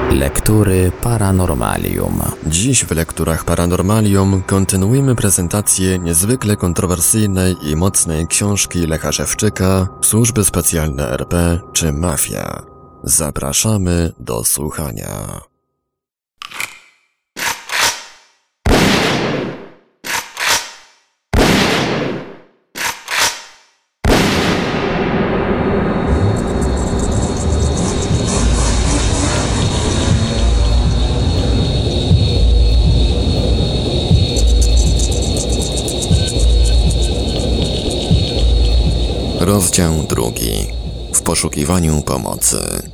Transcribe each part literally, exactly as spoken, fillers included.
Lektury Paranormalium. Dziś w Lekturach Paranormalium kontynuujemy prezentację niezwykle kontrowersyjnej i mocnej książki Lecha Szewczyka Służby Specjalne R P czy Mafia. Zapraszamy do słuchania. Rozdział drugi. W poszukiwaniu pomocy.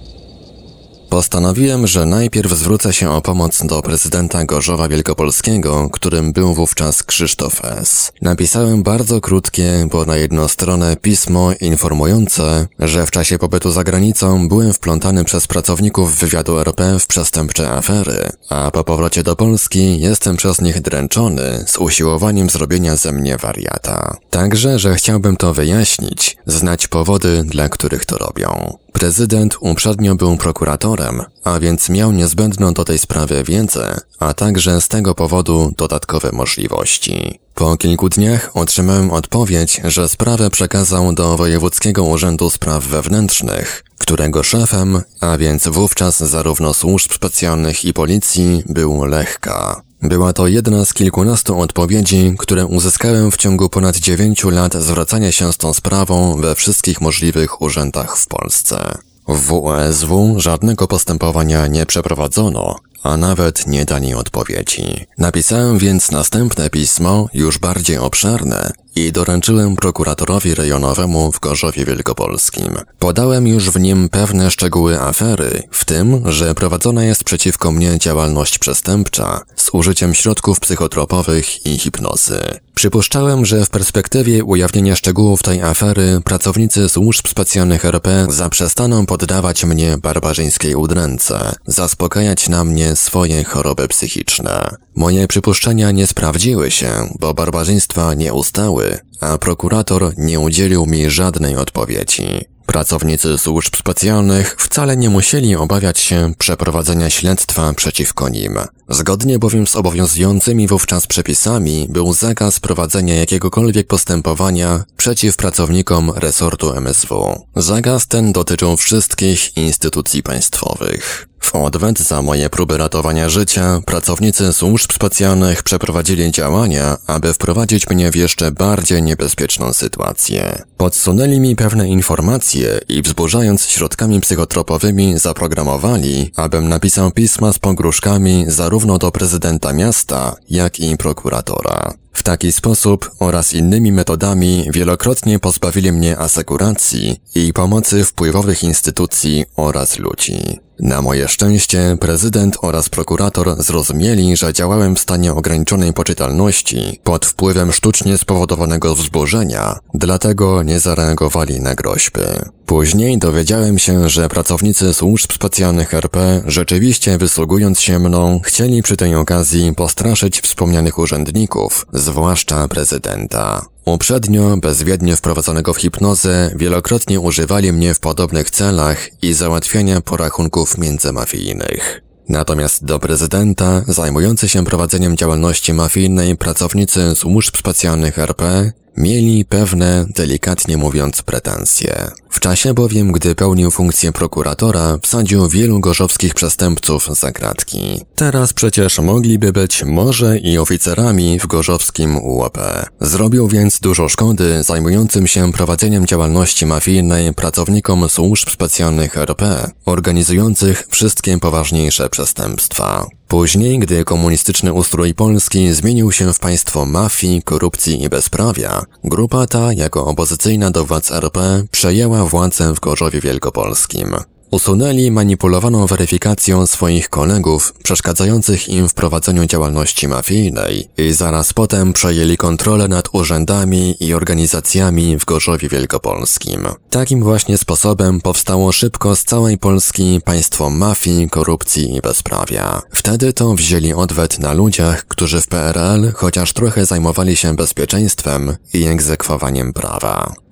Postanowiłem, że najpierw zwrócę się o pomoc do prezydenta Gorzowa Wielkopolskiego, którym był wówczas Krzysztof S. Napisałem bardzo krótkie, bo na jedną stronę pismo informujące, że w czasie pobytu za granicą byłem wplątany przez pracowników wywiadu R P w przestępcze afery, a po powrocie do Polski jestem przez nich dręczony z usiłowaniem zrobienia ze mnie wariata. Także, że chciałbym to wyjaśnić, znać powody, dla których to robią. Prezydent uprzednio był prokuratorem, a więc miał niezbędną do tej sprawy wiedzę, a także z tego powodu dodatkowe możliwości. Po kilku dniach otrzymałem odpowiedź, że sprawę przekazał do Wojewódzkiego Urzędu Spraw Wewnętrznych, którego szefem, a więc wówczas zarówno służb specjalnych i policji, był Lech K. Była to jedna z kilkunastu odpowiedzi, które uzyskałem w ciągu ponad dziewięciu lat zwracania się z tą sprawą we wszystkich możliwych urzędach w Polsce. W W O S W żadnego postępowania nie przeprowadzono, a nawet nie dali odpowiedzi. Napisałem więc następne pismo, już bardziej obszerne, i doręczyłem prokuratorowi rejonowemu w Gorzowie Wielkopolskim. Podałem już w nim pewne szczegóły afery, w tym, że prowadzona jest przeciwko mnie działalność przestępcza z użyciem środków psychotropowych i hipnozy. Przypuszczałem, że w perspektywie ujawnienia szczegółów tej afery pracownicy służb specjalnych R P zaprzestaną poddawać mnie barbarzyńskiej udręce, zaspokajać na mnie swoje choroby psychiczne. Moje przypuszczenia nie sprawdziły się, bo barbarzyństwa nie ustały, a prokurator nie udzielił mi żadnej odpowiedzi. Pracownicy służb specjalnych wcale nie musieli obawiać się przeprowadzenia śledztwa przeciwko nim. Zgodnie bowiem z obowiązującymi wówczas przepisami był zakaz prowadzenia jakiegokolwiek postępowania przeciw pracownikom resortu M S W. Zakaz ten dotyczył wszystkich instytucji państwowych. W odwet za moje próby ratowania życia, pracownicy służb specjalnych przeprowadzili działania, aby wprowadzić mnie w jeszcze bardziej niebezpieczną sytuację. Podsunęli mi pewne informacje i wzburzając środkami psychotropowymi zaprogramowali, abym napisał pisma z pogróżkami zarówno do prezydenta miasta, jak i prokuratora. W taki sposób oraz innymi metodami wielokrotnie pozbawili mnie asekuracji i pomocy wpływowych instytucji oraz ludzi. Na moje szczęście prezydent oraz prokurator zrozumieli, że działałem w stanie ograniczonej poczytalności pod wpływem sztucznie spowodowanego wzburzenia, dlatego nie zareagowali na groźby. Później dowiedziałem się, że pracownicy służb specjalnych R P, rzeczywiście wysługując się mną, chcieli przy tej okazji postraszyć wspomnianych urzędników, zwłaszcza prezydenta. Uprzednio, bezwiednie wprowadzonego w hipnozę, wielokrotnie używali mnie w podobnych celach i załatwiania porachunków międzymafijnych. Natomiast do prezydenta, zajmujący się prowadzeniem działalności mafijnej pracownicy służb specjalnych R P, mieli pewne, delikatnie mówiąc, pretensje. W czasie bowiem, gdy pełnił funkcję prokuratora, wsadził wielu gorzowskich przestępców za kratki. Teraz przecież mogliby być może i oficerami w gorzowskim U O P. Zrobił więc dużo szkody zajmującym się prowadzeniem działalności mafijnej pracownikom służb specjalnych R P, organizujących wszystkie poważniejsze przestępstwa. Później, gdy komunistyczny ustrój Polski zmienił się w państwo mafii, korupcji i bezprawia, grupa ta, jako opozycyjna do władz R P, przejęła władzę w Gorzowie Wielkopolskim. Usunęli manipulowaną weryfikacją swoich kolegów przeszkadzających im w prowadzeniu działalności mafijnej i zaraz potem przejęli kontrolę nad urzędami i organizacjami w Gorzowie Wielkopolskim. Takim właśnie sposobem powstało szybko z całej Polski państwo mafii, korupcji i bezprawia. Wtedy to wzięli odwet na ludziach, którzy w P R L chociaż trochę zajmowali się bezpieczeństwem i egzekwowaniem prawa.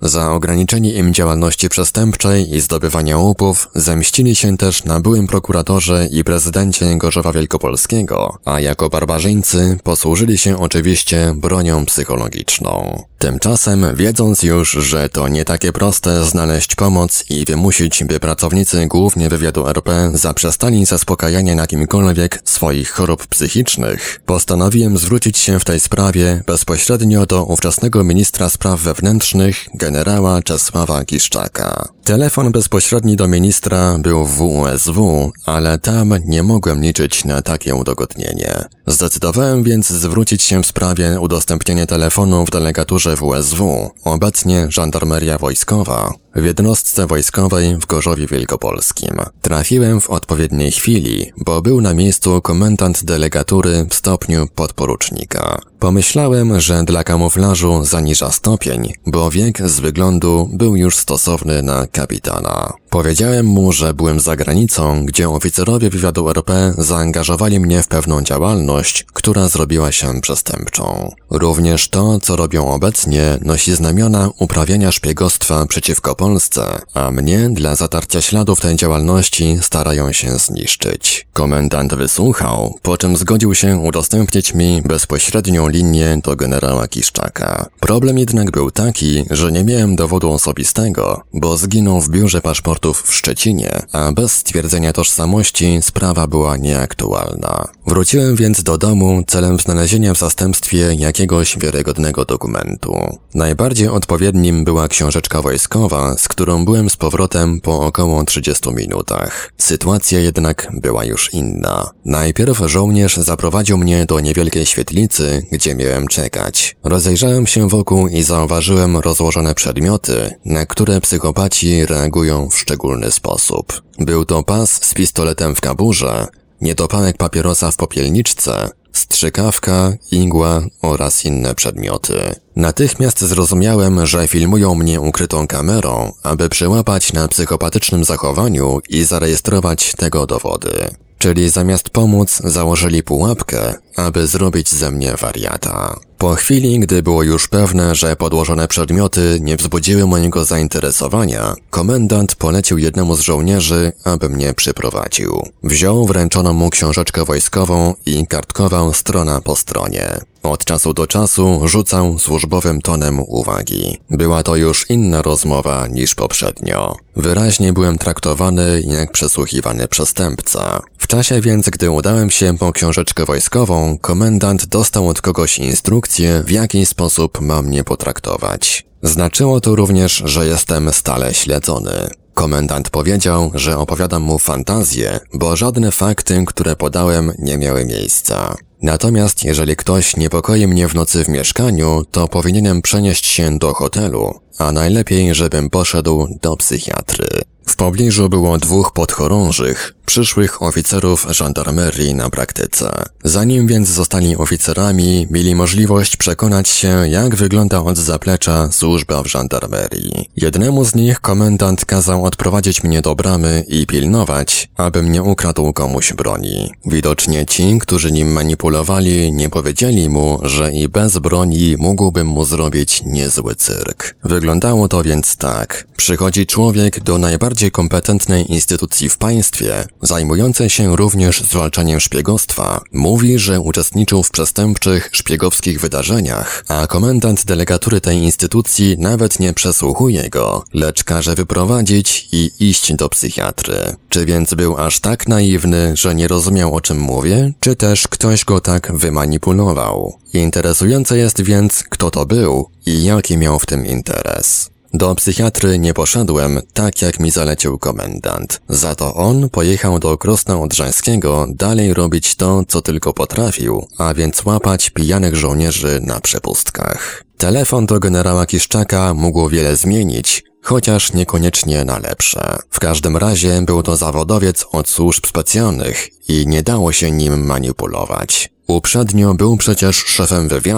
Za ograniczenie im działalności przestępczej i zdobywania łupów zemścili się też na byłym prokuratorze i prezydencie Gorzowa Wielkopolskiego, a jako barbarzyńcy posłużyli się oczywiście bronią psychologiczną. Tymczasem, wiedząc już, że to nie takie proste znaleźć pomoc i wymusić, by pracownicy głównie wywiadu R P zaprzestali zaspokajania na kimkolwiek swoich chorób psychicznych, postanowiłem zwrócić się w tej sprawie bezpośrednio do ówczesnego ministra spraw wewnętrznych, generała Czesława Kiszczaka. Telefon bezpośredni do ministra był w W U S W, ale tam nie mogłem liczyć na takie udogodnienie. Zdecydowałem więc zwrócić się w sprawie udostępnienia telefonu w delegaturze W U S W, obecnie Żandarmeria Wojskowa, w jednostce wojskowej w Gorzowie Wielkopolskim. Trafiłem w odpowiedniej chwili, bo był na miejscu komendant delegatury w stopniu podporucznika. Pomyślałem, że dla kamuflażu zaniża stopień, bo wiek z wyglądu był już stosowny na kapitana. Powiedziałem mu, że byłem za granicą, gdzie oficerowie wywiadu R P zaangażowali mnie w pewną działalność, która zrobiła się przestępczą. Również to, co robią obecnie, nosi znamiona uprawiania szpiegostwa przeciwko Polsce, a mnie dla zatarcia śladów tej działalności starają się zniszczyć. Komendant wysłuchał, po czym zgodził się udostępnić mi bezpośrednią linię do generała Kiszczaka. Problem jednak był taki, że nie miałem dowodu osobistego, bo zginął w biurze paszportów w Szczecinie, a bez stwierdzenia tożsamości sprawa była nieaktualna. Wróciłem więc do domu celem znalezienia w zastępstwie jakiegoś wiarygodnego dokumentu. Najbardziej odpowiednim była książeczka wojskowa, z którą byłem z powrotem po około trzydziestu minutach. Sytuacja jednak była już inna. Najpierw żołnierz zaprowadził mnie do niewielkiej świetlicy, gdzie miałem czekać. Rozejrzałem się wokół i zauważyłem rozłożone przedmioty, na które psychopaci reagują w szczególny sposób. Był to pas z pistoletem w kaburze, niedopałek papierosa w popielniczce, strzykawka, igła oraz inne przedmioty. Natychmiast zrozumiałem, że filmują mnie ukrytą kamerą, aby przyłapać na psychopatycznym zachowaniu i zarejestrować tego dowody. Czyli zamiast pomóc, założyli pułapkę, aby zrobić ze mnie wariata. Po chwili, gdy było już pewne, że podłożone przedmioty nie wzbudziły mojego zainteresowania, komendant polecił jednemu z żołnierzy, aby mnie przyprowadził. Wziął wręczoną mu książeczkę wojskową i kartkował strona po stronie. Od czasu do czasu rzucał służbowym tonem uwagi. Była to już inna rozmowa niż poprzednio. Wyraźnie byłem traktowany jak przesłuchiwany przestępca. W czasie więc, gdy udałem się po książeczkę wojskową, komendant dostał od kogoś instrukcję, w jaki sposób mam mnie potraktować. Znaczyło to również, że jestem stale śledzony. Komendant powiedział, że opowiadam mu fantazję, bo żadne fakty, które podałem, nie miały miejsca. Natomiast jeżeli ktoś niepokoi mnie w nocy w mieszkaniu, to powinienem przenieść się do hotelu, a najlepiej, żebym poszedł do psychiatry. W pobliżu było dwóch podchorążych, przyszłych oficerów żandarmerii na praktyce. Zanim więc zostali oficerami, mieli możliwość przekonać się, jak wygląda od zaplecza służba w żandarmerii. Jednemu z nich komendant kazał odprowadzić mnie do bramy i pilnować, abym nie ukradł komuś broni. Widocznie ci, którzy nim manipulowali, nie powiedzieli mu, że i bez broni mógłbym mu zrobić niezły cyrk. Wyglądało to więc tak. Przychodzi człowiek do najbardziej kompetentnej instytucji w państwie, zajmującej się również zwalczaniem szpiegostwa, mówi, że uczestniczył w przestępczych, szpiegowskich wydarzeniach, a komendant delegatury tej instytucji nawet nie przesłuchuje go, lecz każe wyprowadzić i iść do psychiatry. Czy więc był aż tak naiwny, że nie rozumiał, o czym mówię, czy też ktoś go tak wymanipulował? Interesujące jest więc, kto to był i jaki miał w tym interes. Do psychiatry nie poszedłem, tak jak mi zalecił komendant. Za to on pojechał do Krosna Odrzańskiego dalej robić to, co tylko potrafił, a więc łapać pijanych żołnierzy na przepustkach. Telefon do generała Kiszczaka mógł wiele zmienić, chociaż niekoniecznie na lepsze. W każdym razie był to zawodowiec od służb specjalnych i nie dało się nim manipulować. Uprzednio był przecież szefem wywiadu,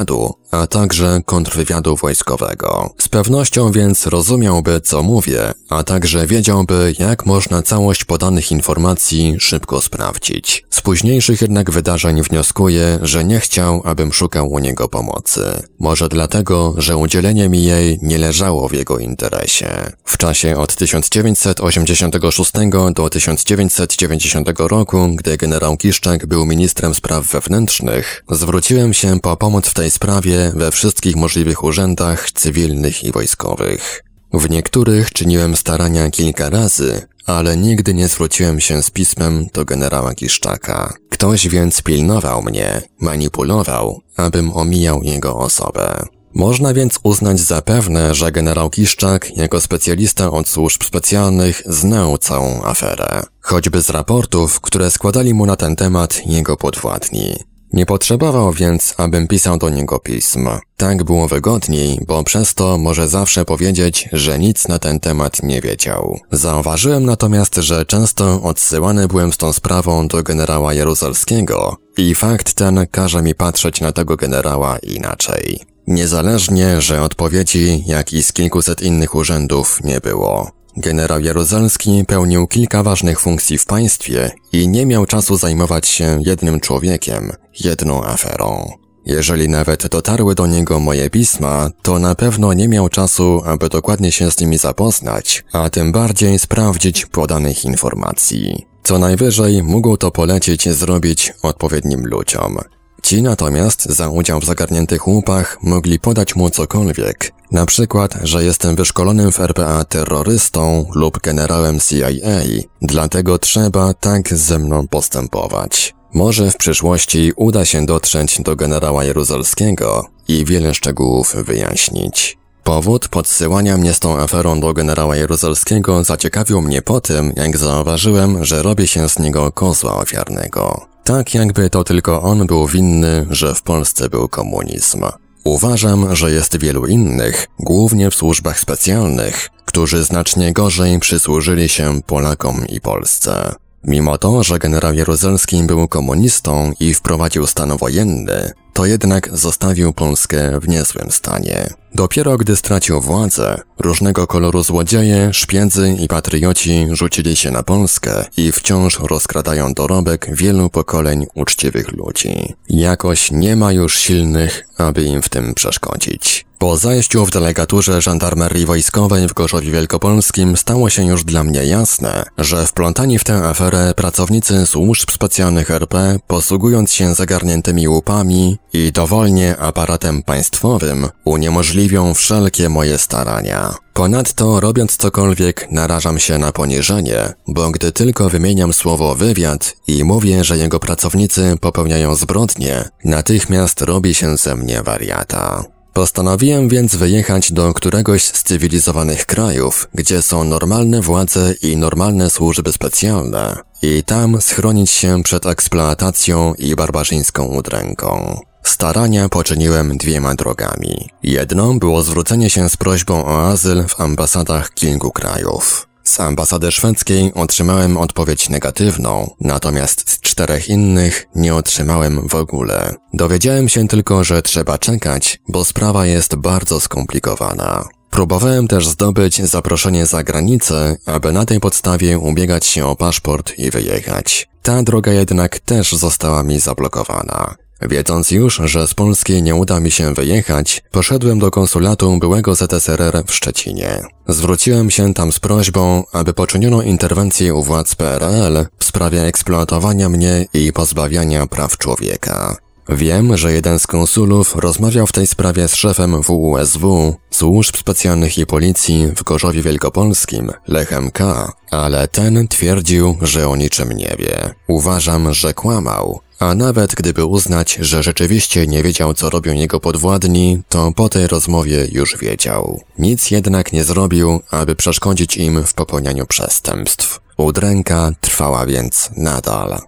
a także kontrwywiadu wojskowego. Z pewnością więc rozumiałby, co mówię, a także wiedziałby, jak można całość podanych informacji szybko sprawdzić. Z późniejszych jednak wydarzeń wnioskuję, że nie chciał, abym szukał u niego pomocy. Może dlatego, że udzielenie mi jej nie leżało w jego interesie. W czasie od tysiąc dziewięćset osiemdziesiątego szóstego do tysiąc dziewięćset dziewięćdziesiątego roku, gdy generał Kiszczak był ministrem spraw wewnętrznych, zwróciłem się po pomoc w tej sprawie we wszystkich możliwych urzędach cywilnych i wojskowych. W niektórych czyniłem starania kilka razy, ale nigdy nie zwróciłem się z pismem do generała Kiszczaka. Ktoś więc pilnował mnie, manipulował, abym omijał jego osobę. Można więc uznać za pewne, że generał Kiszczak, jako specjalista od służb specjalnych, znał całą aferę. Choćby z raportów, które składali mu na ten temat jego podwładni. Nie potrzebował więc, abym pisał do niego pism. Tak było wygodniej, bo przez to może zawsze powiedzieć, że nic na ten temat nie wiedział. Zauważyłem natomiast, że często odsyłany byłem z tą sprawą do generała Jaruzelskiego i fakt ten każe mi patrzeć na tego generała inaczej. Niezależnie, że odpowiedzi, jak i z kilkuset innych urzędów nie było. Generał Jaruzelski pełnił kilka ważnych funkcji w państwie i nie miał czasu zajmować się jednym człowiekiem, jedną aferą. Jeżeli nawet dotarły do niego moje pisma, to na pewno nie miał czasu, aby dokładnie się z nimi zapoznać, a tym bardziej sprawdzić podanych informacji. Co najwyżej mógł to polecić zrobić odpowiednim ludziom. Ci natomiast za udział w zagarniętych łupach mogli podać mu cokolwiek, na przykład, że jestem wyszkolonym w R P A terrorystą lub generałem C I A, dlatego trzeba tak ze mną postępować. Może w przyszłości uda się dotrzeć do generała Jaruzelskiego i wiele szczegółów wyjaśnić. Powód podsyłania mnie z tą aferą do generała Jaruzelskiego zaciekawił mnie po tym, jak zauważyłem, że robi się z niego kozła ofiarnego. Tak jakby to tylko on był winny, że w Polsce był komunizm. Uważam, że jest wielu innych, głównie w służbach specjalnych, którzy znacznie gorzej przysłużyli się Polakom i Polsce. Mimo to, że generał Jaruzelski był komunistą i wprowadził stan wojenny, to jednak zostawił Polskę w niezłym stanie. Dopiero gdy stracił władzę, różnego koloru złodzieje, szpiedzy i patrioci rzucili się na Polskę i wciąż rozkradają dorobek wielu pokoleń uczciwych ludzi. Jakoś nie ma już silnych, aby im w tym przeszkodzić. Po zajściu w delegaturze żandarmerii wojskowej w Gorzowie Wielkopolskim stało się już dla mnie jasne, że wplątani w tę aferę pracownicy służb specjalnych R P, posługując się zagarniętymi łupami i dowolnie aparatem państwowym, uniemożliwią wszelkie moje starania. Ponadto, robiąc cokolwiek, narażam się na poniżenie, bo gdy tylko wymieniam słowo wywiad i mówię, że jego pracownicy popełniają zbrodnie, natychmiast robi się ze mnie wariata. Postanowiłem więc wyjechać do któregoś z cywilizowanych krajów, gdzie są normalne władze i normalne służby specjalne i tam schronić się przed eksploatacją i barbarzyńską udręką. Starania poczyniłem dwiema drogami. Jedną było zwrócenie się z prośbą o azyl w ambasadach kilku krajów. Z ambasady szwedzkiej otrzymałem odpowiedź negatywną, natomiast z czterech innych nie otrzymałem w ogóle. Dowiedziałem się tylko, że trzeba czekać, bo sprawa jest bardzo skomplikowana. Próbowałem też zdobyć zaproszenie za granicę, aby na tej podstawie ubiegać się o paszport i wyjechać. Ta droga jednak też została mi zablokowana. Wiedząc już, że z Polski nie uda mi się wyjechać, poszedłem do konsulatu byłego Z S R R w Szczecinie. Zwróciłem się tam z prośbą, aby poczyniono interwencję u władz P R L w sprawie eksploatowania mnie i pozbawiania praw człowieka. Wiem, że jeden z konsulów rozmawiał w tej sprawie z szefem W U S W, Służb Specjalnych i Policji w Gorzowie Wielkopolskim, Lechem K., ale ten twierdził, że o niczym nie wie. Uważam, że kłamał. A nawet gdyby uznać, że rzeczywiście nie wiedział, co robią jego podwładni, to po tej rozmowie już wiedział. Nic jednak nie zrobił, aby przeszkodzić im w popełnianiu przestępstw. Udręka trwała więc nadal.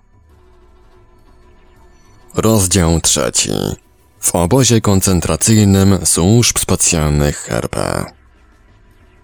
Rozdział trzeci. W obozie koncentracyjnym służb specjalnych R P.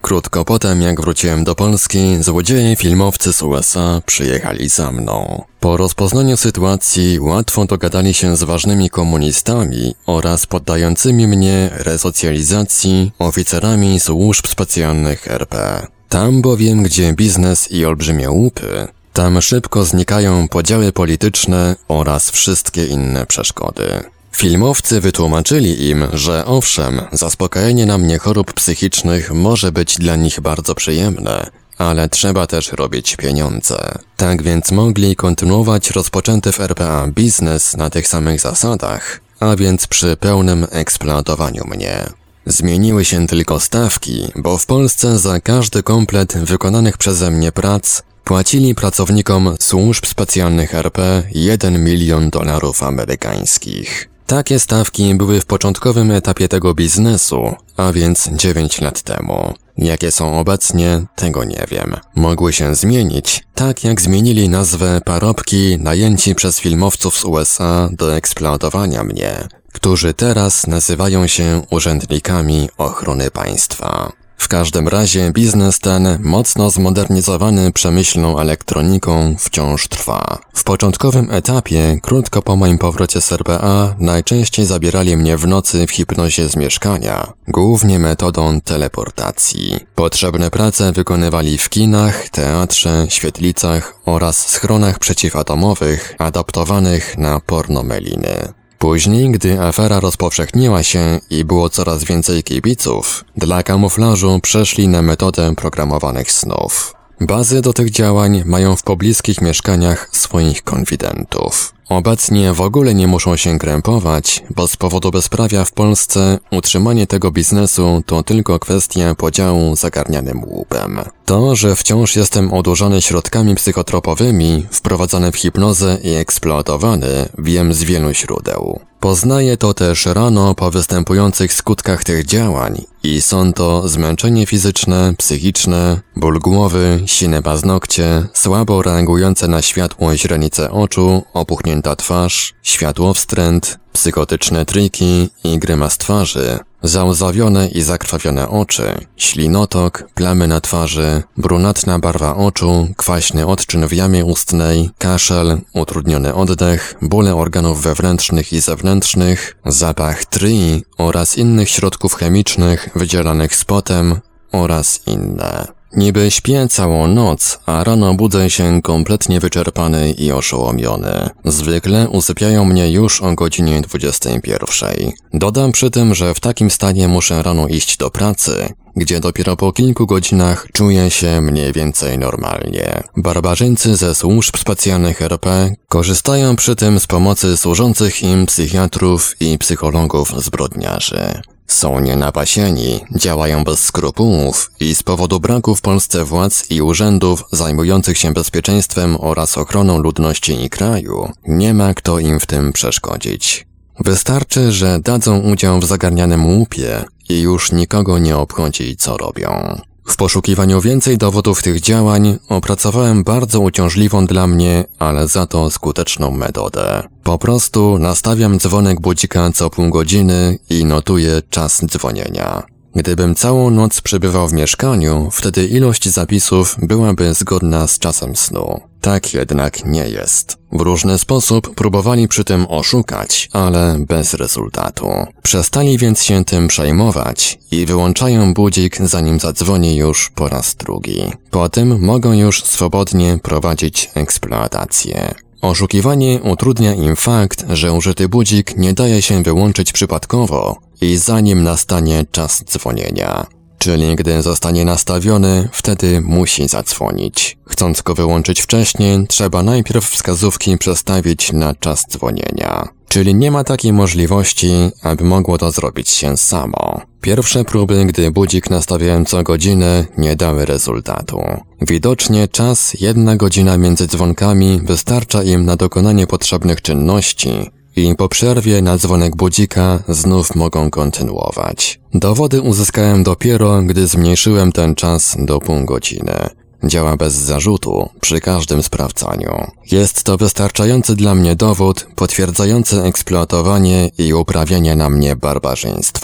Krótko potem, jak wróciłem do Polski, złodzieje filmowcy z U S A przyjechali za mną. Po rozpoznaniu sytuacji łatwo dogadali się z ważnymi komunistami oraz poddającymi mnie resocjalizacji oficerami służb specjalnych R P. Tam bowiem, gdzie biznes i olbrzymie łupy, tam szybko znikają podziały polityczne oraz wszystkie inne przeszkody. Filmowcy wytłumaczyli im, że owszem, zaspokajanie na mnie chorób psychicznych może być dla nich bardzo przyjemne, ale trzeba też robić pieniądze. Tak więc mogli kontynuować rozpoczęty w R P A biznes na tych samych zasadach, a więc przy pełnym eksploatowaniu mnie. Zmieniły się tylko stawki, bo w Polsce za każdy komplet wykonanych przeze mnie prac płacili pracownikom służb specjalnych R P jeden milion dolarów amerykańskich. Takie stawki były w początkowym etapie tego biznesu, a więc dziewięć lat temu. Jakie są obecnie, tego nie wiem. Mogły się zmienić, tak jak zmienili nazwę parobki najęci przez filmowców z U S A do eksploatowania mnie, którzy teraz nazywają się urzędnikami ochrony państwa. W każdym razie biznes ten, mocno zmodernizowany przemyślną elektroniką, wciąż trwa. W początkowym etapie, krótko po moim powrocie z R P A, najczęściej zabierali mnie w nocy w hipnozie z mieszkania, głównie metodą teleportacji. Potrzebne prace wykonywali w kinach, teatrze, świetlicach oraz schronach przeciwatomowych adaptowanych na pornomeliny. Później, gdy afera rozpowszechniła się i było coraz więcej kibiców, dla kamuflażu przeszli na metodę programowanych snów. Bazy do tych działań mają w pobliskich mieszkaniach swoich konfidentów. Obecnie w ogóle nie muszą się krępować, bo z powodu bezprawia w Polsce utrzymanie tego biznesu to tylko kwestia podziału zagarnianym łupem. To, że wciąż jestem odurzany środkami psychotropowymi, wprowadzany w hipnozę i eksploatowany, wiem z wielu źródeł. Poznaję to też rano po występujących skutkach tych działań i są to zmęczenie fizyczne, psychiczne, ból głowy, sine paznokcie, słabo reagujące na światło źrenice oczu, opuchnięta twarz, światłowstręt, psychotyczne triki i grymas twarzy, załzawione i zakrwawione oczy, ślinotok, plamy na twarzy, brunatna barwa oczu, kwaśny odczyn w jamie ustnej, kaszel, utrudniony oddech, bóle organów wewnętrznych i zewnętrznych, zapach tryi oraz innych środków chemicznych wydzielanych z potem oraz inne. Niby śpię całą noc, a rano budzę się kompletnie wyczerpany i oszołomiony. Zwykle usypiają mnie już o godzinie dwudziestej pierwszej. Dodam przy tym, że w takim stanie muszę rano iść do pracy, gdzie dopiero po kilku godzinach czuję się mniej więcej normalnie. Barbarzyńcy ze służb specjalnych R P korzystają przy tym z pomocy służących im psychiatrów i psychologów zbrodniarzy. Są nienapasieni, działają bez skrupułów i z powodu braku w Polsce władz i urzędów zajmujących się bezpieczeństwem oraz ochroną ludności i kraju, nie ma kto im w tym przeszkodzić. Wystarczy, że dadzą udział w zagarnianym łupie i już nikogo nie obchodzi, co robią. W poszukiwaniu więcej dowodów tych działań opracowałem bardzo uciążliwą dla mnie, ale za to skuteczną metodę. Po prostu nastawiam dzwonek budzika co pół godziny i notuję czas dzwonienia. Gdybym całą noc przebywał w mieszkaniu, wtedy ilość zapisów byłaby zgodna z czasem snu. Tak jednak nie jest. W różny sposób próbowali przy tym oszukać, ale bez rezultatu. Przestali więc się tym przejmować i wyłączają budzik, zanim zadzwoni już po raz drugi. Po tym mogą już swobodnie prowadzić eksploatację. Oszukiwanie utrudnia im fakt, że użyty budzik nie daje się wyłączyć przypadkowo i zanim nastanie czas dzwonienia. Czyli gdy zostanie nastawiony, wtedy musi zadzwonić. Chcąc go wyłączyć wcześniej, trzeba najpierw wskazówki przestawić na czas dzwonienia. Czyli nie ma takiej możliwości, aby mogło to zrobić się samo. Pierwsze próby, gdy budzik nastawiałem co godzinę, nie dały rezultatu. Widocznie czas, jedna godzina między dzwonkami wystarcza im na dokonanie potrzebnych czynności i po przerwie na dzwonek budzika znów mogą kontynuować. Dowody uzyskałem dopiero, gdy zmniejszyłem ten czas do pół godziny. Działa bez zarzutu przy każdym sprawdzaniu. Jest to wystarczający dla mnie dowód potwierdzający eksploatowanie i uprawianie na mnie barbarzyństwa.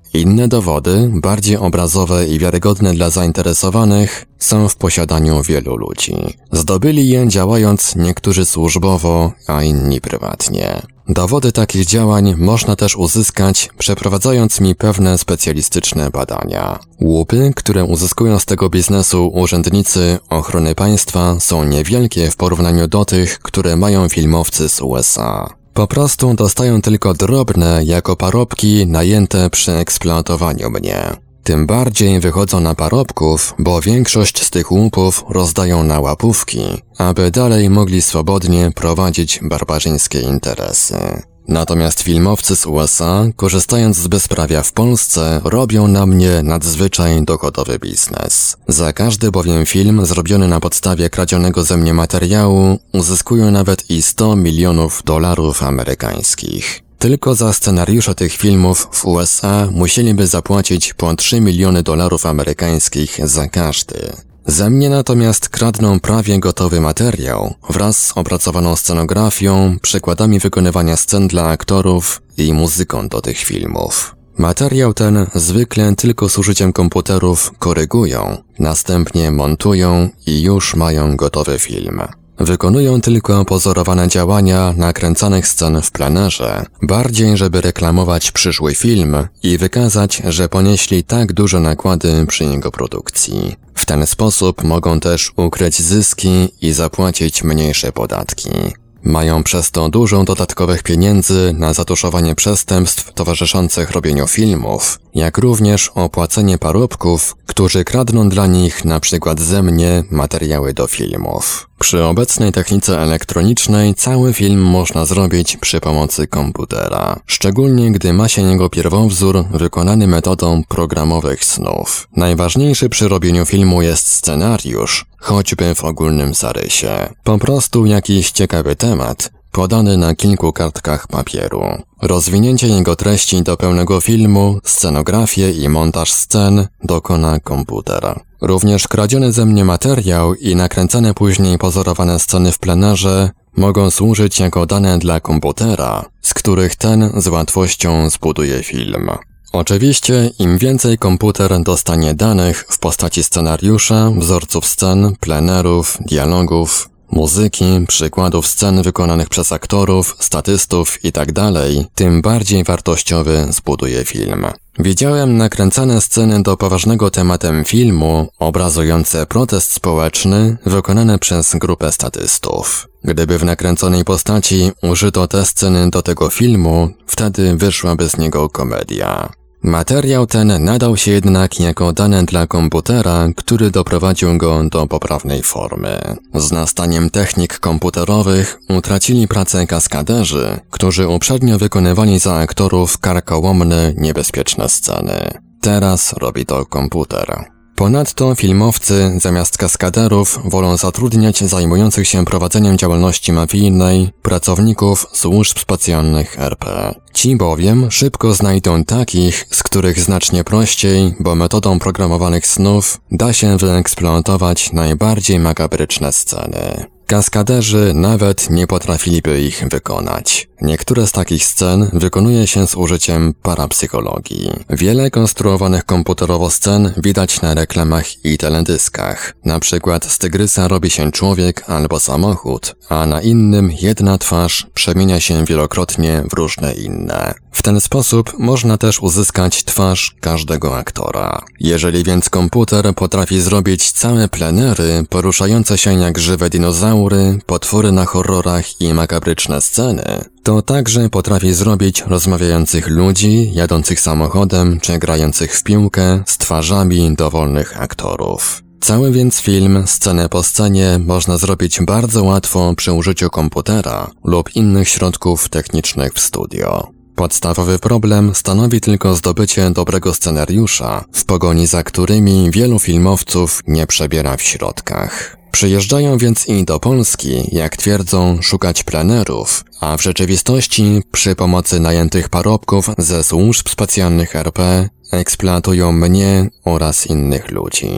Inne dowody, bardziej obrazowe i wiarygodne dla zainteresowanych, są w posiadaniu wielu ludzi. Zdobyli je działając niektórzy służbowo, a inni prywatnie. Dowody takich działań można też uzyskać, przeprowadzając mi pewne specjalistyczne badania. Łupy, które uzyskują z tego biznesu urzędnicy ochrony państwa, są niewielkie w porównaniu do tych, które mają filmowcy z U S A. Po prostu dostają tylko drobne jako parobki najęte przy eksploatowaniu mnie. Tym bardziej wychodzą na parobków, bo większość z tych łupów rozdają na łapówki, aby dalej mogli swobodnie prowadzić barbarzyńskie interesy. Natomiast filmowcy z U S A, korzystając z bezprawia w Polsce, robią na mnie nadzwyczaj dochodowy biznes. Za każdy bowiem film zrobiony na podstawie kradzionego ze mnie materiału uzyskują nawet i sto milionów dolarów amerykańskich. Tylko za scenariusze tych filmów w U S A musieliby zapłacić po trzy miliony dolarów amerykańskich za każdy. Ze mnie natomiast kradną prawie gotowy materiał wraz z opracowaną scenografią, przykładami wykonywania scen dla aktorów i muzyką do tych filmów. Materiał ten zwykle tylko z użyciem komputerów korygują, następnie montują i już mają gotowy film. Wykonują tylko pozorowane działania nakręcanych scen w plenerze, bardziej żeby reklamować przyszły film i wykazać, że ponieśli tak duże nakłady przy jego produkcji. W ten sposób mogą też ukryć zyski i zapłacić mniejsze podatki. Mają przez to dużo dodatkowych pieniędzy na zatuszowanie przestępstw towarzyszących robieniu filmów, jak również opłacenie parobków, którzy kradną dla nich na przykład ze mnie materiały do filmów. Przy obecnej technice elektronicznej cały film można zrobić przy pomocy komputera, szczególnie gdy ma się jego pierwowzór wykonany metodą programowych snów. Najważniejszy przy robieniu filmu jest scenariusz, choćby w ogólnym zarysie. Po prostu jakiś ciekawy temat, podany na kilku kartkach papieru. Rozwinięcie jego treści do pełnego filmu, scenografię i montaż scen dokona komputer. Również kradziony ze mnie materiał i nakręcane później pozorowane sceny w plenerze mogą służyć jako dane dla komputera, z których ten z łatwością zbuduje film. Oczywiście im więcej komputer dostanie danych w postaci scenariusza, wzorców scen, plenerów, dialogów, muzyki, przykładów scen wykonanych przez aktorów, statystów itd., tym bardziej wartościowy zbuduje film. Widziałem nakręcane sceny do poważnego tematem filmu, obrazujące protest społeczny, wykonane przez grupę statystów. Gdyby w nakręconej postaci użyto te sceny do tego filmu, wtedy wyszłaby z niego komedia. Materiał ten nadał się jednak jako dane dla komputera, który doprowadził go do poprawnej formy. Z nastaniem technik komputerowych utracili pracę kaskaderzy, którzy uprzednio wykonywali za aktorów karkołomne, niebezpieczne sceny. Teraz robi to komputer. Ponadto filmowcy zamiast kaskaderów wolą zatrudniać zajmujących się prowadzeniem działalności mafijnej pracowników służb specjalnych R P. Ci bowiem szybko znajdą takich, z których znacznie prościej, bo metodą programowanych snów da się wyeksploatować najbardziej makabryczne sceny. Kaskaderzy nawet nie potrafiliby ich wykonać. Niektóre z takich scen wykonuje się z użyciem parapsychologii. Wiele konstruowanych komputerowo scen widać na reklamach i teledyskach. Na przykład z tygrysa robi się człowiek albo samochód, a na innym jedna twarz przemienia się wielokrotnie w różne inne. W ten sposób można też uzyskać twarz każdego aktora. Jeżeli więc komputer potrafi zrobić całe plenery poruszające się jak żywe dinozaury, potwory na horrorach i makabryczne sceny, to także potrafi zrobić rozmawiających ludzi, jadących samochodem czy grających w piłkę z twarzami dowolnych aktorów. Cały więc film, scenę po scenie, można zrobić bardzo łatwo przy użyciu komputera lub innych środków technicznych w studio. Podstawowy problem stanowi tylko zdobycie dobrego scenariusza, w pogoni za którymi wielu filmowców nie przebiera w środkach. Przyjeżdżają więc i do Polski, jak twierdzą, szukać plenerów, a w rzeczywistości przy pomocy najętych parobków ze służb specjalnych R P eksploatują mnie oraz innych ludzi.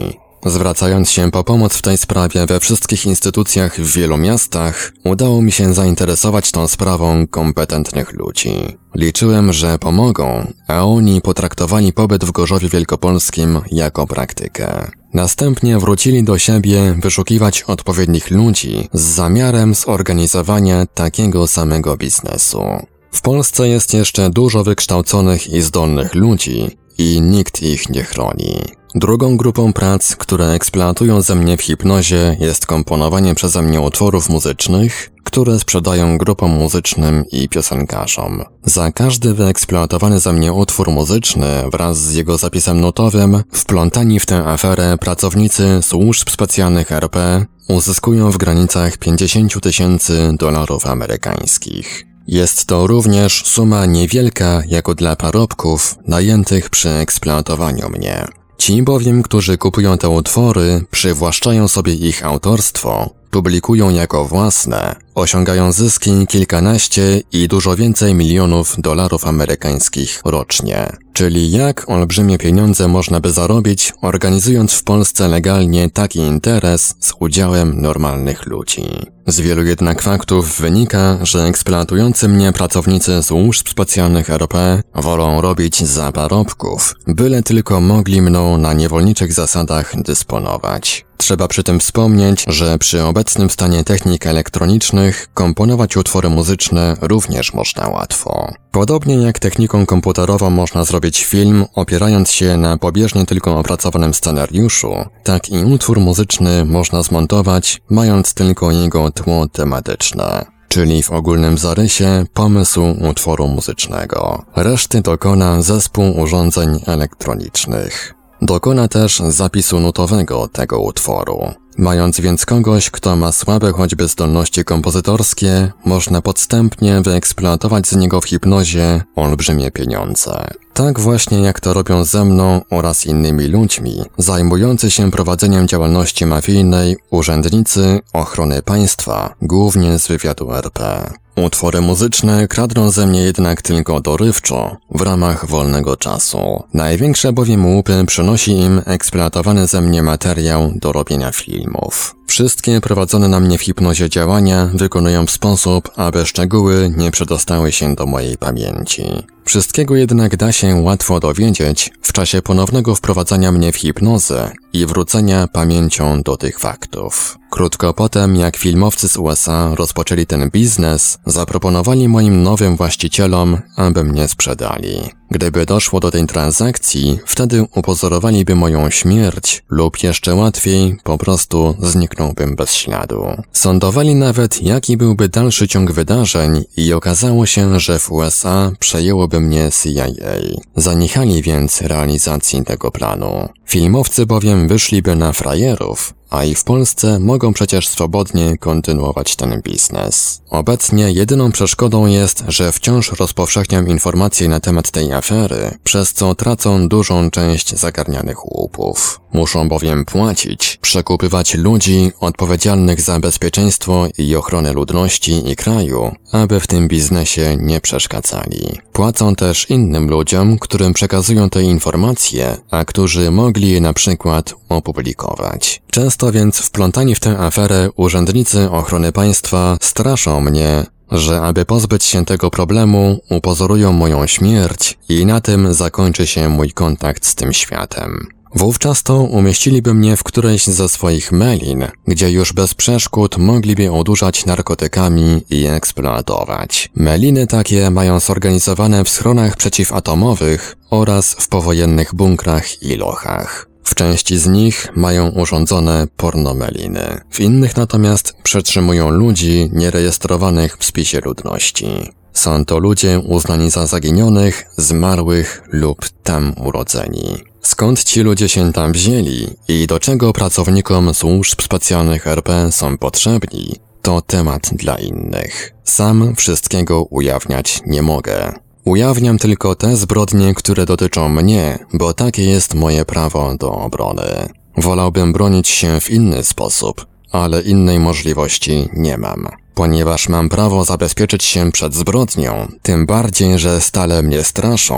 Zwracając się po pomoc w tej sprawie we wszystkich instytucjach w wielu miastach, udało mi się zainteresować tą sprawą kompetentnych ludzi. Liczyłem, że pomogą, a oni potraktowali pobyt w Gorzowie Wielkopolskim jako praktykę. Następnie wrócili do siebie wyszukiwać odpowiednich ludzi z zamiarem zorganizowania takiego samego biznesu. W Polsce jest jeszcze dużo wykształconych i zdolnych ludzi i nikt ich nie chroni. Drugą grupą prac, które eksploatują ze mnie w hipnozie, jest komponowanie przeze mnie utworów muzycznych, które sprzedają grupom muzycznym i piosenkarzom. Za każdy wyeksploatowany ze mnie utwór muzyczny wraz z jego zapisem nutowym, wplątani w tę aferę pracownicy służb specjalnych R P uzyskują w granicach pięćdziesiąt tysięcy dolarów amerykańskich. Jest to również suma niewielka jako dla parobków najętych przy eksploatowaniu mnie. Ci bowiem, którzy kupują te utwory, przywłaszczają sobie ich autorstwo, publikują jako własne, osiągają zyski kilkanaście i dużo więcej milionów dolarów amerykańskich rocznie. Czyli jak olbrzymie pieniądze można by zarobić, organizując w Polsce legalnie taki interes z udziałem normalnych ludzi. Z wielu jednak faktów wynika, że eksploatujący mnie pracownicy służb specjalnych R P wolą robić za parobków, byle tylko mogli mną na niewolniczych zasadach dysponować. Trzeba przy tym wspomnieć, że przy obecnym stanie technik elektronicznych komponować utwory muzyczne również można łatwo. Podobnie jak techniką komputerową można zrobić film opierając się na pobieżnie tylko opracowanym scenariuszu, tak i utwór muzyczny można zmontować, mając tylko jego tło tematyczne. Czyli w ogólnym zarysie pomysł utworu muzycznego. Reszty dokona zespół urządzeń elektronicznych. Dokona też zapisu nutowego tego utworu. Mając więc kogoś, kto ma słabe choćby zdolności kompozytorskie, można podstępnie wyeksploatować z niego w hipnozie olbrzymie pieniądze. Tak właśnie jak to robią ze mną oraz innymi ludźmi, zajmujący się prowadzeniem działalności mafijnej urzędnicy ochrony państwa, głównie z wywiadu R P. Utwory muzyczne kradną ze mnie jednak tylko dorywczo, w ramach wolnego czasu. Największe bowiem łupy przynosi im eksploatowany ze mnie materiał do robienia filmów. Wszystkie prowadzone na mnie w hipnozie działania wykonują w sposób, aby szczegóły nie przedostały się do mojej pamięci. Wszystkiego jednak da się łatwo dowiedzieć w czasie ponownego wprowadzania mnie w hipnozę i wrócenia pamięcią do tych faktów. Krótko potem, jak filmowcy z U S A rozpoczęli ten biznes, zaproponowali moim nowym właścicielom, aby mnie sprzedali. Gdyby doszło do tej transakcji, wtedy upozorowaliby moją śmierć lub jeszcze łatwiej, po prostu zniknąłbym bez śladu. Sądowali nawet, jaki byłby dalszy ciąg wydarzeń i okazało się, że w U S A przejęłoby mnie C I A. Zaniechali więc realizacji tego planu. Filmowcy bowiem wyszliby na frajerów, a i w Polsce mogą przecież swobodnie kontynuować ten biznes. Obecnie jedyną przeszkodą jest, że wciąż rozpowszechniam informacje na temat tej afery, przez co tracą dużą część zagarnianych łupów. Muszą bowiem płacić, przekupywać ludzi odpowiedzialnych za bezpieczeństwo i ochronę ludności i kraju, aby w tym biznesie nie przeszkadzali. Płacą też innym ludziom, którym przekazują te informacje, a którzy mogli je na przykład opublikować. Często więc wplątani w tę aferę urzędnicy ochrony państwa straszą mnie, że aby pozbyć się tego problemu, upozorują moją śmierć i na tym zakończy się mój kontakt z tym światem. Wówczas to umieściliby mnie w którejś ze swoich melin, gdzie już bez przeszkód mogliby odurzać narkotykami i eksploatować. Meliny takie mają zorganizowane w schronach przeciwatomowych oraz w powojennych bunkrach i lochach. W części z nich mają urządzone pornomeliny. W innych natomiast przetrzymują ludzi nierejestrowanych w spisie ludności. Są to ludzie uznani za zaginionych, zmarłych lub tam urodzeni. Skąd ci ludzie się tam wzięli i do czego pracownikom służb specjalnych R P są potrzebni, to temat dla innych. Sam wszystkiego ujawniać nie mogę. Ujawniam tylko te zbrodnie, które dotyczą mnie, bo takie jest moje prawo do obrony. Wolałbym bronić się w inny sposób, ale innej możliwości nie mam. Ponieważ mam prawo zabezpieczyć się przed zbrodnią, tym bardziej, że stale mnie straszą,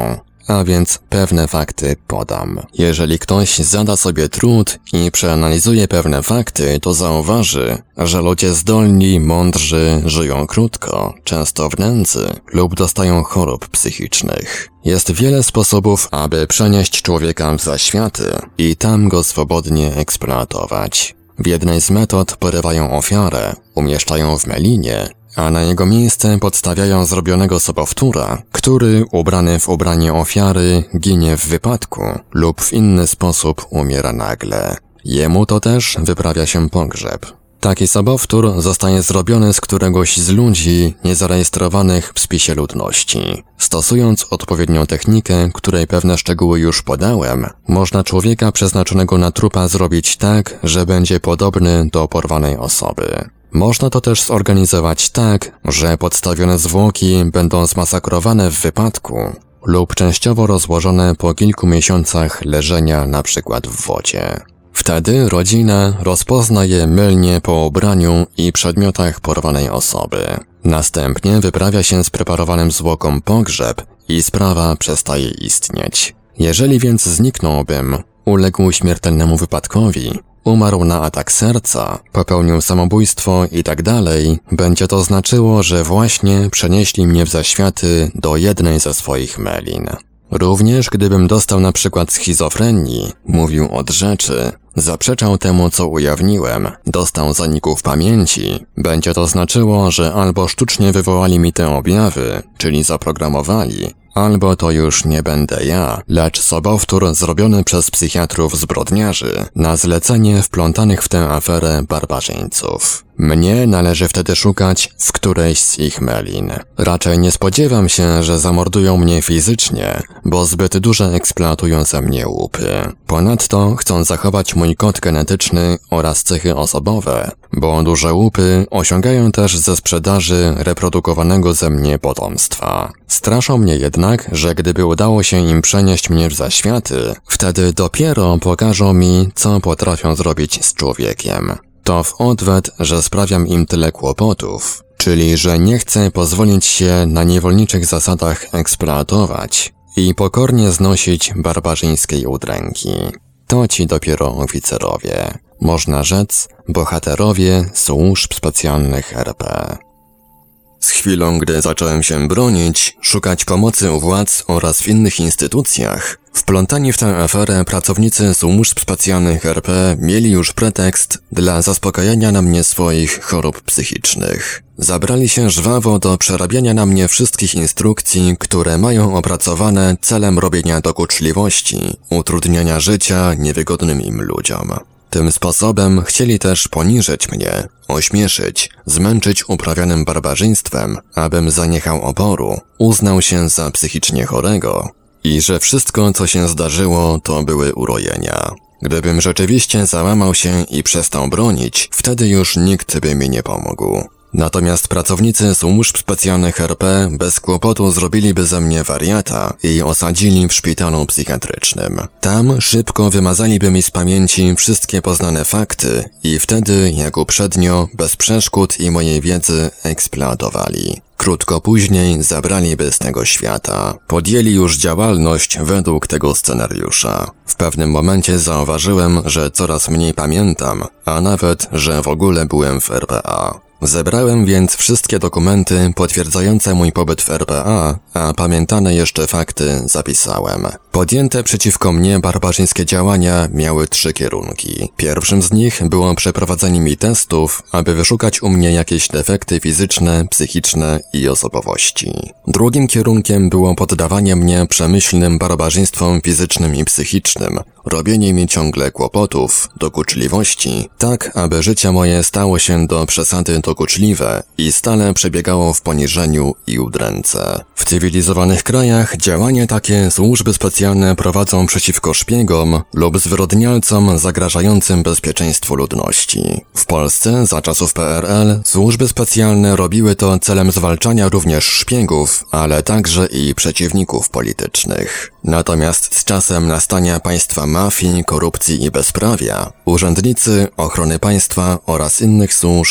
a więc pewne fakty podam. Jeżeli ktoś zada sobie trud i przeanalizuje pewne fakty, to zauważy, że ludzie zdolni, mądrzy żyją krótko, często w nędzy lub dostają chorób psychicznych. Jest wiele sposobów, aby przenieść człowieka w zaświaty i tam go swobodnie eksploatować. W jednej z metod porywają ofiarę, umieszczają w melinie, a na jego miejsce podstawiają zrobionego sobowtóra, który, ubrany w ubranie ofiary, ginie w wypadku lub w inny sposób umiera nagle. Jemu to też wyprawia się pogrzeb. Taki sobowtór zostaje zrobiony z któregoś z ludzi niezarejestrowanych w spisie ludności. Stosując odpowiednią technikę, której pewne szczegóły już podałem, można człowieka przeznaczonego na trupa zrobić tak, że będzie podobny do porwanej osoby. Można to też zorganizować tak, że podstawione zwłoki będą zmasakrowane w wypadku lub częściowo rozłożone po kilku miesiącach leżenia na przykład w wodzie. Wtedy rodzina rozpozna je mylnie po ubraniu i przedmiotach porwanej osoby. Następnie wyprawia się spreparowanym zwłokom pogrzeb i sprawa przestaje istnieć. Jeżeli więc zniknąłbym, uległ śmiertelnemu wypadkowi, umarł na atak serca, popełnił samobójstwo i tak dalej, będzie to znaczyło, że właśnie przenieśli mnie w zaświaty do jednej ze swoich melin. Również gdybym dostał na przykład schizofrenii, mówił od rzeczy, zaprzeczał temu, co ujawniłem, dostał zaników pamięci, będzie to znaczyło, że albo sztucznie wywołali mi te objawy, czyli zaprogramowali, albo to już nie będę ja, lecz sobowtór zrobiony przez psychiatrów zbrodniarzy na zlecenie wplątanych w tę aferę barbarzyńców. Mnie należy wtedy szukać w którejś z ich melin. Raczej nie spodziewam się, że zamordują mnie fizycznie, bo zbyt duże eksploatują ze mnie łupy. Ponadto chcą zachować mój kod genetyczny oraz cechy osobowe, bo duże łupy osiągają też ze sprzedaży reprodukowanego ze mnie potomstwa. Straszą mnie jednak, że gdyby udało się im przenieść mnie w zaświaty, wtedy dopiero pokażą mi, co potrafią zrobić z człowiekiem. To w odwet, że sprawiam im tyle kłopotów, czyli że nie chcę pozwolić się na niewolniczych zasadach eksploatować i pokornie znosić barbarzyńskiej udręki. To ci dopiero oficerowie, można rzec bohaterowie służb specjalnych R P. Z chwilą, gdy zacząłem się bronić, szukać pomocy u władz oraz w innych instytucjach, wplątani w tę aferę pracownicy służb specjalnych R P mieli już pretekst dla zaspokajania na mnie swoich chorób psychicznych. Zabrali się żwawo do przerabiania na mnie wszystkich instrukcji, które mają opracowane celem robienia dokuczliwości, utrudniania życia niewygodnym im ludziom. Tym sposobem chcieli też poniżyć mnie, ośmieszyć, zmęczyć uprawianym barbarzyństwem, abym zaniechał oporu, uznał się za psychicznie chorego i że wszystko, co się zdarzyło, to były urojenia. Gdybym rzeczywiście załamał się i przestał bronić, wtedy już nikt by mi nie pomógł. Natomiast pracownicy służb specjalnych R P bez kłopotu zrobiliby ze mnie wariata i osadzili w szpitalu psychiatrycznym. Tam szybko wymazaliby mi z pamięci wszystkie poznane fakty i wtedy, jak uprzednio, bez przeszkód i mojej wiedzy eksploatowali. Krótko później zabraliby z tego świata. Podjęli już działalność według tego scenariusza. W pewnym momencie zauważyłem, że coraz mniej pamiętam, a nawet, że w ogóle byłem w R P A. Zebrałem więc wszystkie dokumenty potwierdzające mój pobyt w R P A, a pamiętane jeszcze fakty zapisałem. Podjęte przeciwko mnie barbarzyńskie działania miały trzy kierunki. Pierwszym z nich było przeprowadzenie mi testów, aby wyszukać u mnie jakieś defekty fizyczne, psychiczne i osobowości. Drugim kierunkiem było poddawanie mnie przemyślnym barbarzyństwom fizycznym i psychicznym, robienie mi ciągle kłopotów, dokuczliwości, tak aby życie moje stało się do przesady dokuczliwe i stale przebiegało w poniżeniu i udręce. W cywilizowanych krajach działania takie służby specjalne prowadzą przeciwko szpiegom lub zwyrodnialcom zagrażającym bezpieczeństwu ludności. W Polsce za czasów P R L służby specjalne robiły to celem zwalczania również szpiegów, ale także i przeciwników politycznych. Natomiast z czasem nastania państwa mafii, korupcji i bezprawia, urzędnicy, ochrony państwa oraz innych służb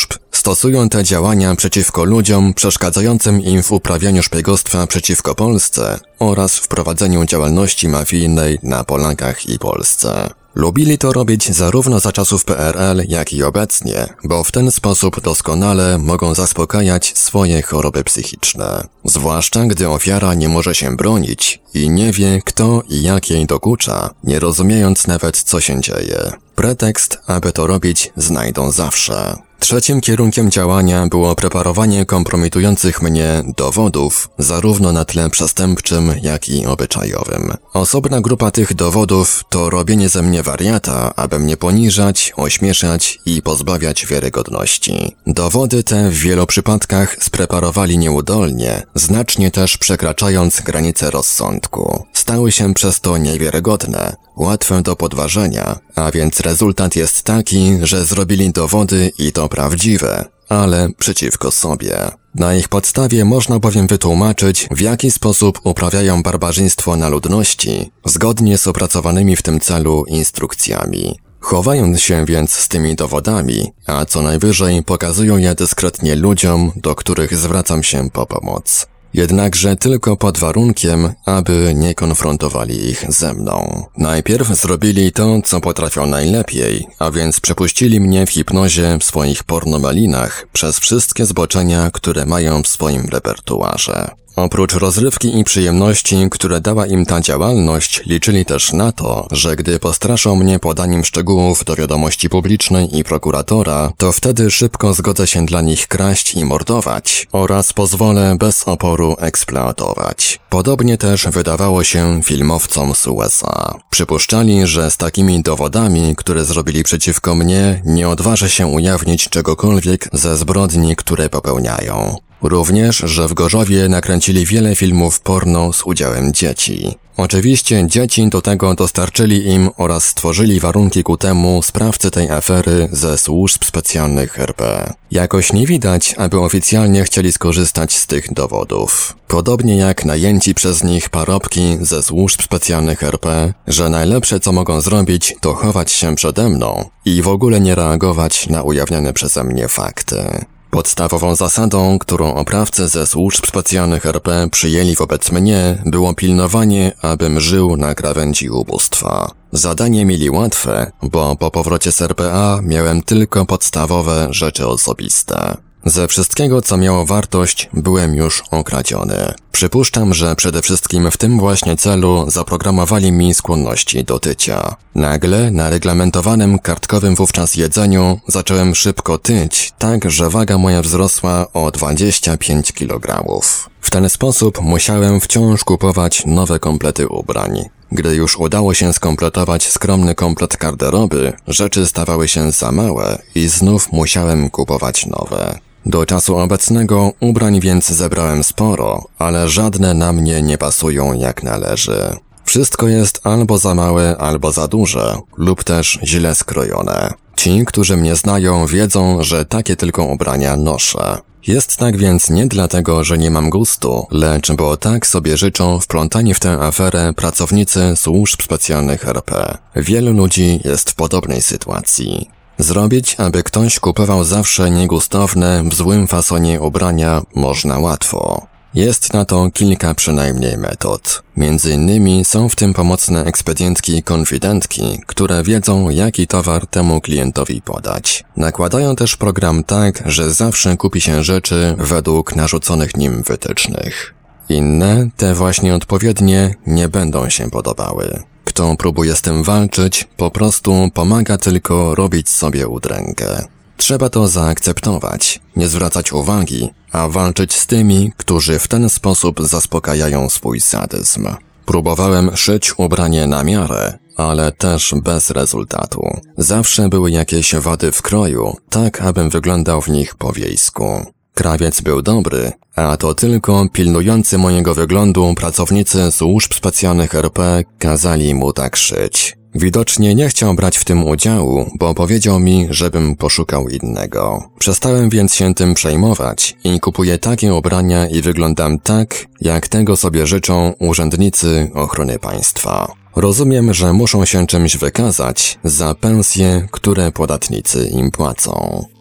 stosują te działania przeciwko ludziom przeszkadzającym im w uprawianiu szpiegostwa przeciwko Polsce oraz w prowadzeniu działalności mafijnej na Polakach i Polsce. Lubili to robić zarówno za czasów P R L, jak i obecnie, bo w ten sposób doskonale mogą zaspokajać swoje choroby psychiczne. Zwłaszcza gdy ofiara nie może się bronić i nie wie, kto i jak jej dokucza, nie rozumiejąc nawet, co się dzieje. Pretekst, aby to robić, znajdą zawsze. Trzecim kierunkiem działania było preparowanie kompromitujących mnie dowodów, zarówno na tle przestępczym, jak i obyczajowym. Osobna grupa tych dowodów to robienie ze mnie wariata, aby mnie poniżać, ośmieszać i pozbawiać wiarygodności. Dowody te w wielu przypadkach spreparowali nieudolnie, znacznie też przekraczając granice rozsądku. Stały się przez to niewiarygodne, łatwe do podważenia, a więc rezultat jest taki, że zrobili dowody i to prawdziwe, ale przeciwko sobie. Na ich podstawie można bowiem wytłumaczyć, w jaki sposób uprawiają barbarzyństwo na ludności, zgodnie z opracowanymi w tym celu instrukcjami. Chowają się więc z tymi dowodami, a co najwyżej pokazują je dyskretnie ludziom, do których zwracam się po pomoc. Jednakże tylko pod warunkiem, aby nie konfrontowali ich ze mną. Najpierw zrobili to, co potrafią najlepiej, a więc przepuścili mnie w hipnozie w swoich pornomalinach przez wszystkie zboczenia, które mają w swoim repertuarze. Oprócz rozrywki i przyjemności, które dała im ta działalność, liczyli też na to, że gdy postraszą mnie podaniem szczegółów do wiadomości publicznej i prokuratora, to wtedy szybko zgodzę się dla nich kraść i mordować oraz pozwolę bez oporu eksploatować. Podobnie też wydawało się filmowcom z U S A. Przypuszczali, że z takimi dowodami, które zrobili przeciwko mnie, nie odważę się ujawnić czegokolwiek ze zbrodni, które popełniają. Również, że w Gorzowie nakręcili wiele filmów porno z udziałem dzieci. Oczywiście dzieci do tego dostarczyli im oraz stworzyli warunki ku temu sprawcy tej afery ze służb specjalnych R P. Jakoś nie widać, aby oficjalnie chcieli skorzystać z tych dowodów. Podobnie jak najęci przez nich parobki ze służb specjalnych R P, że najlepsze co mogą zrobić to chować się przede mną i w ogóle nie reagować na ujawniane przeze mnie fakty. Podstawową zasadą, którą oprawcy ze służb specjalnych R P przyjęli wobec mnie, było pilnowanie, abym żył na krawędzi ubóstwa. Zadanie mieli łatwe, bo po powrocie z R P A miałem tylko podstawowe rzeczy osobiste. Ze wszystkiego, co miało wartość, byłem już okradziony. Przypuszczam, że przede wszystkim w tym właśnie celu zaprogramowali mi skłonności do tycia. Nagle, na reglamentowanym kartkowym wówczas jedzeniu, zacząłem szybko tyć, tak że waga moja wzrosła o dwadzieścia pięć kilogramów. W ten sposób musiałem wciąż kupować nowe komplety ubrań. Gdy już udało się skompletować skromny komplet garderoby, rzeczy stawały się za małe i znów musiałem kupować nowe. Do czasu obecnego ubrań więc zebrałem sporo, ale żadne na mnie nie pasują jak należy. Wszystko jest albo za małe, albo za duże, lub też źle skrojone. Ci, którzy mnie znają, wiedzą, że takie tylko ubrania noszę. Jest tak więc nie dlatego, że nie mam gustu, lecz bo tak sobie życzą wplątani w tę aferę pracownicy służb specjalnych R P. Wielu ludzi jest w podobnej sytuacji. Zrobić, aby ktoś kupował zawsze niegustowne, w złym fasonie ubrania można łatwo. Jest na to kilka przynajmniej metod. Między innymi są w tym pomocne ekspedientki konfidentki, które wiedzą, jaki towar temu klientowi podać. Nakładają też program tak, że zawsze kupi się rzeczy według narzuconych nim wytycznych. Inne, te właśnie odpowiednie, nie będą się podobały. Kto próbuje z tym walczyć, po prostu pomaga tylko robić sobie udrękę. Trzeba to zaakceptować, nie zwracać uwagi, a walczyć z tymi, którzy w ten sposób zaspokajają swój sadyzm. Próbowałem szyć ubranie na miarę, ale też bez rezultatu. Zawsze były jakieś wady w kroju, tak abym wyglądał w nich po wiejsku. Krawiec był dobry, a to tylko pilnujący mojego wyglądu pracownicy służb specjalnych R P kazali mu tak szyć. Widocznie nie chciał brać w tym udziału, bo powiedział mi, żebym poszukał innego. Przestałem więc się tym przejmować i kupuję takie ubrania i wyglądam tak, jak tego sobie życzą urzędnicy ochrony państwa. Rozumiem, że muszą się czymś wykazać za pensje, które podatnicy im płacą.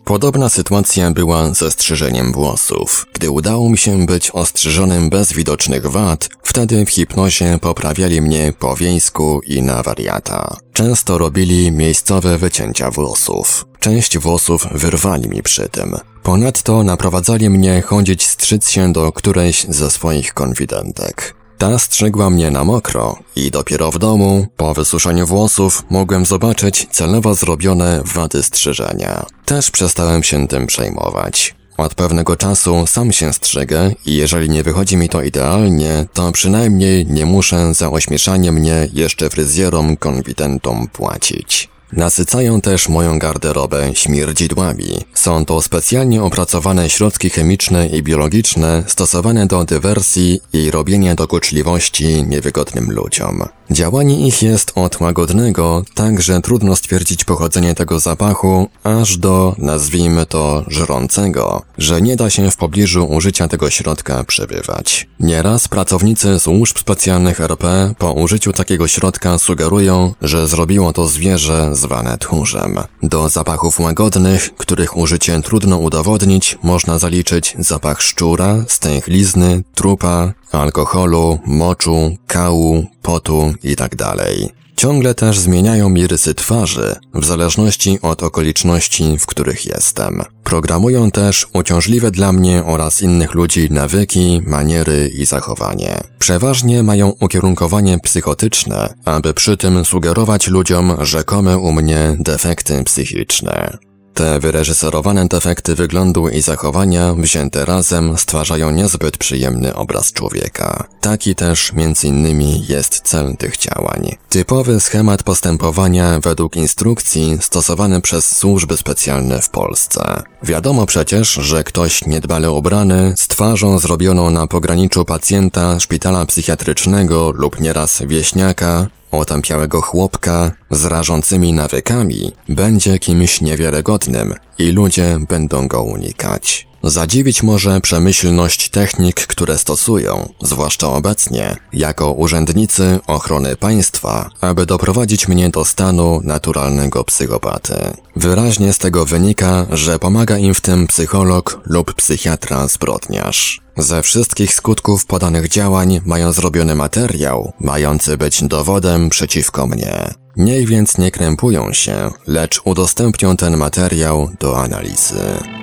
Podobna sytuacja była ze strzyżeniem włosów. Gdy udało mi się być ostrzyżonym bez widocznych wad, wtedy w hipnozie poprawiali mnie po wiejsku i na wariata. Często robili miejscowe wycięcia włosów. Część włosów wyrwali mi przy tym. Ponadto naprowadzali mnie chodzić strzyc się do którejś ze swoich konfidentek. Ta strzygła mnie na mokro i dopiero w domu, po wysuszeniu włosów, mogłem zobaczyć celowo zrobione wady strzyżenia. Też przestałem się tym przejmować. Od pewnego czasu sam się strzygę i jeżeli nie wychodzi mi to idealnie, to przynajmniej nie muszę za ośmieszanie mnie jeszcze fryzjerom konfidentom płacić. Nasycają też moją garderobę śmierdzidłami. Są to specjalnie opracowane środki chemiczne i biologiczne stosowane do dywersji i robienia dokuczliwości niewygodnym ludziom. Działanie ich jest od łagodnego, tak że trudno stwierdzić pochodzenie tego zapachu, aż do, nazwijmy to, żrącego, że nie da się w pobliżu użycia tego środka przebywać. Nieraz pracownicy służb specjalnych R P po użyciu takiego środka sugerują, że zrobiło to zwierzę zwane tchórzem. Do zapachów łagodnych, których użycie trudno udowodnić, można zaliczyć zapach szczura, stęchlizny, trupa, alkoholu, moczu, kału, potu itd. Ciągle też zmieniają mi rysy twarzy, w zależności od okoliczności, w których jestem. Programują też uciążliwe dla mnie oraz innych ludzi nawyki, maniery i zachowanie. Przeważnie mają ukierunkowanie psychotyczne, aby przy tym sugerować ludziom rzekome u mnie defekty psychiczne. Te wyreżyserowane defekty wyglądu i zachowania wzięte razem stwarzają niezbyt przyjemny obraz człowieka. Taki też między innymi jest cel tych działań. Typowy schemat postępowania według instrukcji stosowany przez służby specjalne w Polsce. Wiadomo przecież, że ktoś niedbale ubrany, z twarzą zrobioną na pograniczu pacjenta szpitala psychiatrycznego lub nieraz wieśniaka, otępiałego chłopka z rażącymi nawykami będzie kimś niewiarygodnym i ludzie będą go unikać. Zadziwić może przemyślność technik, które stosują, zwłaszcza obecnie, jako urzędnicy ochrony państwa, aby doprowadzić mnie do stanu naturalnego psychopaty. Wyraźnie z tego wynika, że pomaga im w tym psycholog lub psychiatra zbrodniarz. Ze wszystkich skutków podanych działań mają zrobiony materiał, mający być dowodem przeciwko mnie. Niech więc nie krępują się, lecz udostępnią ten materiał do analizy.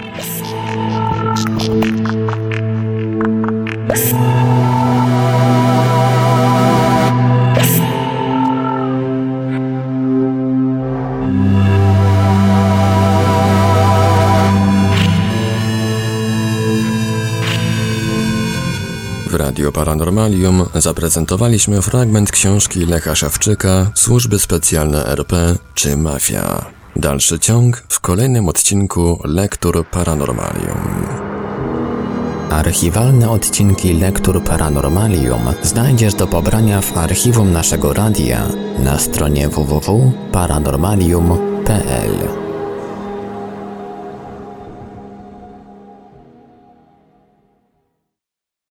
W Radiu Paranormalium zaprezentowaliśmy fragment książki Lecha Szewczyka Służby Specjalne R P czy Mafia. Dalszy ciąg w kolejnym odcinku Lektur Paranormalium. Archiwalne odcinki Lektur Paranormalium znajdziesz do pobrania w archiwum naszego radia na stronie w w w kropka paranormalium kropka p l.